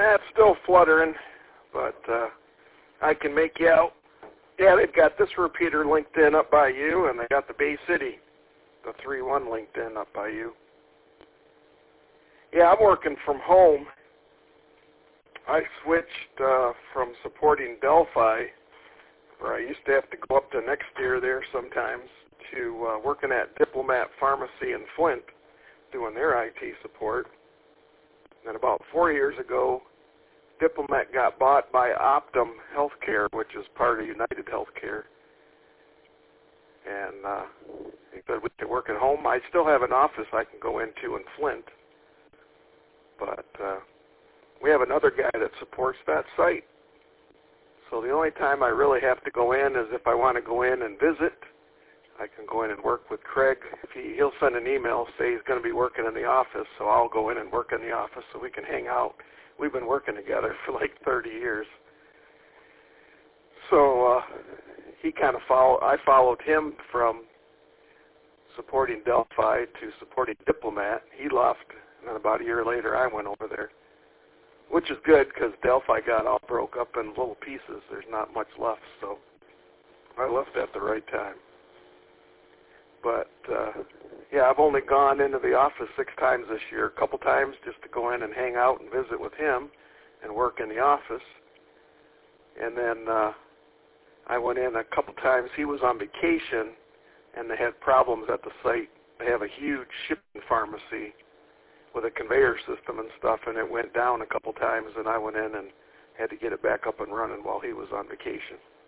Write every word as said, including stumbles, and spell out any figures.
Yeah, it's still fluttering, but uh, I can make you out. Yeah, they've got this repeater linked in up by you, and they got the Bay City, the three one linked in up by you. Yeah, I'm working from home. I switched uh, from supporting Delphi, where I used to have to go up to next year there sometimes, to uh, working at Diplomat Pharmacy in Flint, doing their I T support. And about four years ago, Diplomat got bought by Optum Healthcare, which is part of United Healthcare. And uh, he said we can work at home. I still have an office I can go into in Flint. But uh, we have another guy that supports that site. So the only time I really have to go in is if I want to go in and visit. I can go in and work with Craig. If he, he'll send an email, say he's going to be working in the office, so I'll go in and work in the office so we can hang out. We've been working together for like thirty years. So uh, he kind of followed, I followed him from supporting Delphi to supporting Diplomat. He left, and then about a year later I went over there, which is good because Delphi got all broke up in little pieces. There's not much left, so I left at the right time. But, uh, yeah, I've only gone into the office six times this year, a couple times just to go in and hang out and visit with him and work in the office. And then uh, I went in a couple times. He was on vacation, and they had problems at the site. They have a huge shipping pharmacy with a conveyor system and stuff, and it went down a couple times, and I went in and had to get it back up and running while he was on vacation.